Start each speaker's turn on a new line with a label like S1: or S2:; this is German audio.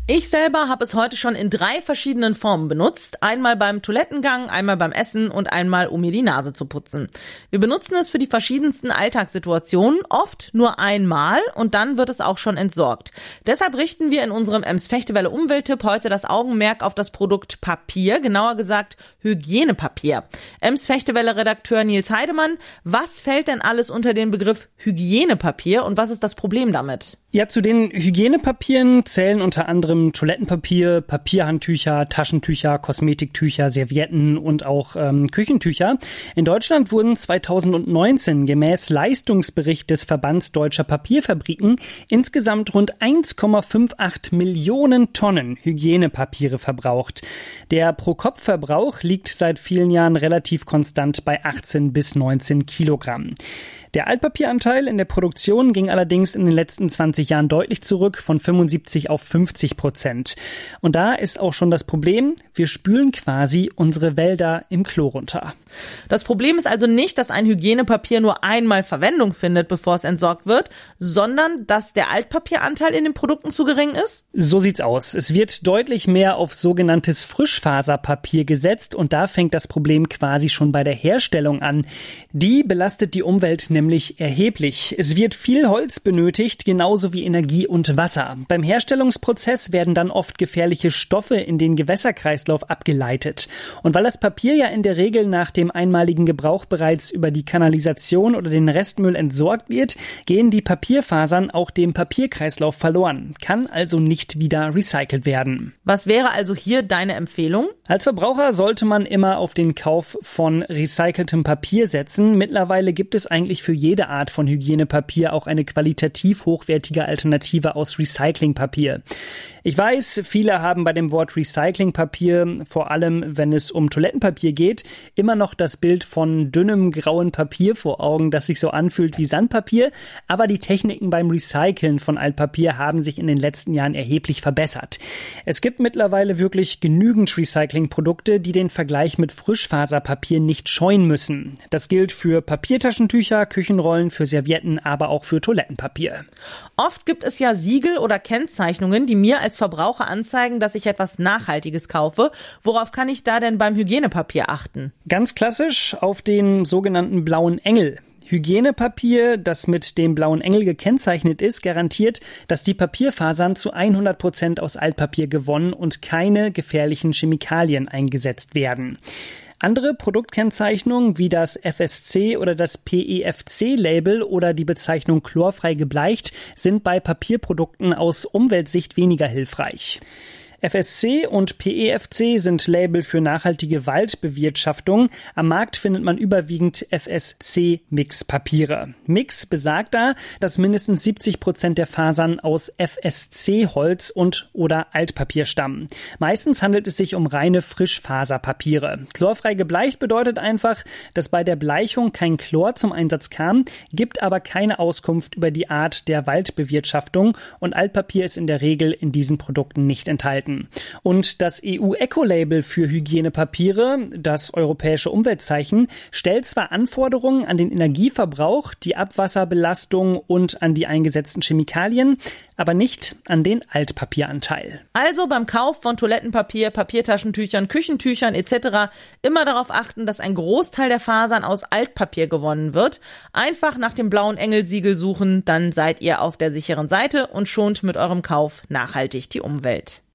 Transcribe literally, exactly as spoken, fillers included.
S1: Ich selber habe es heute schon in drei verschiedenen Formen benutzt. Einmal beim Toilettengang, einmal beim Essen und einmal, um mir die Nase zu putzen. Wir benutzen es für die verschiedensten Alltagssituationen, oft nur einmal und dann wird es auch schon entsorgt. Deshalb richten wir in unserem Ems Fechtewelle Umwelttipp heute das Augenmerk auf das Produkt Papier, genauer gesagt Hygienepapier. Ems Fechtewelle Redakteur Nils Heidemann, was fällt denn alles unter den Begriff Hygienepapier und was ist das Problem damit?
S2: Ja, zu den Hygienepapieren zählen unter anderem Toilettenpapier, Papierhandtücher, Taschentücher, Kosmetiktücher, Servietten und auch ähm, Küchentücher. In Deutschland wurden zweitausendneunzehn gemäß Leistungsbericht des Verbands Deutscher Papierfabriken insgesamt rund eins Komma achtundfünfzig Millionen Tonnen Hygienepapiere verbraucht. Der Pro-Kopf-Verbrauch liegt seit vielen Jahren relativ konstant bei achtzehn bis neunzehn Kilogramm. Der Altpapieranteil in der Produktion ging allerdings in den letzten zwanzig Jahren deutlich zurück, von fünfundsiebzig auf fünfzig Prozent. Und da ist auch schon das Problem, wir spülen quasi unsere Wälder im Klo runter.
S1: Das Problem ist also nicht, dass ein Hygienepapier nur einmal Verwendung findet, bevor es entsorgt wird, sondern dass der Altpapieranteil in den Produkten zu gering ist?
S2: So sieht's aus. Es wird deutlich mehr auf sogenanntes Frischfaserpapier gesetzt und da fängt das Problem quasi schon bei der Herstellung an. Die belastet die Umwelt nämlich erheblich. Es wird viel Holz benötigt, genauso wie Energie und Wasser. Beim Herstellungsprozess werden dann oft gefährliche Stoffe in den Gewässerkreislauf abgeleitet. Und weil das Papier ja in der Regel nach dem einmaligen Gebrauch bereits über die Kanalisation oder den Restmüll entsorgt wird, gehen die Papierfasern auch dem Papierkreislauf verloren, kann also nicht wieder recycelt werden.
S1: Was wäre also hier deine Empfehlung?
S2: Als Verbraucher sollte man immer auf den Kauf von recyceltem Papier setzen. Mittlerweile gibt es eigentlich für jede Art von Hygienepapier auch eine qualitativ hochwertige Alternative aus Recyclingpapier. Ich weiß, viele haben bei dem Wort Recyclingpapier, vor allem wenn es um Toilettenpapier geht, immer noch das Bild von dünnem grauen Papier vor Augen, das sich so anfühlt wie Sandpapier. Aber die Techniken beim Recyceln von Altpapier haben sich in den letzten Jahren erheblich verbessert. Es gibt mittlerweile wirklich genügend Recyclingprodukte, die den Vergleich mit Frischfaserpapier nicht scheuen müssen. Das gilt für Papiertaschentücher, Küchenrollen, für Servietten, aber auch für Toilettenpapier.
S1: Oft gibt es ja Siegel oder Kennzeichnungen, die mir als Verbraucher anzeigen, dass ich etwas Nachhaltiges kaufe. Worauf kann ich da denn beim Hygienepapier achten?
S2: Ganz klassisch auf den sogenannten blauen Engel. Hygienepapier, das mit dem blauen Engel gekennzeichnet ist, garantiert, dass die Papierfasern zu hundert Prozent aus Altpapier gewonnen und keine gefährlichen Chemikalien eingesetzt werden. Andere Produktkennzeichnungen wie das F S C oder das P E F C-Label oder die Bezeichnung chlorfrei gebleicht sind bei Papierprodukten aus Umweltsicht weniger hilfreich. F S C und P E F C sind Label für nachhaltige Waldbewirtschaftung. Am Markt findet man überwiegend F S C-Mix-Papiere. Mix besagt da, dass mindestens siebzig Prozent der Fasern aus F S C-Holz und oder Altpapier stammen. Meistens handelt es sich um reine Frischfaserpapiere. Chlorfrei gebleicht bedeutet einfach, dass bei der Bleichung kein Chlor zum Einsatz kam, gibt aber keine Auskunft über die Art der Waldbewirtschaftung und Altpapier ist in der Regel in diesen Produkten nicht enthalten. Und das E U-Eco-Label für Hygienepapiere, das europäische Umweltzeichen, stellt zwar Anforderungen an den Energieverbrauch, die Abwasserbelastung und an die eingesetzten Chemikalien, aber nicht an den Altpapieranteil.
S1: Also beim Kauf von Toilettenpapier, Papiertaschentüchern, Küchentüchern et cetera immer darauf achten, dass ein Großteil der Fasern aus Altpapier gewonnen wird. Einfach nach dem blauen Engelsiegel suchen, dann seid ihr auf der sicheren Seite und schont mit eurem Kauf nachhaltig die Umwelt.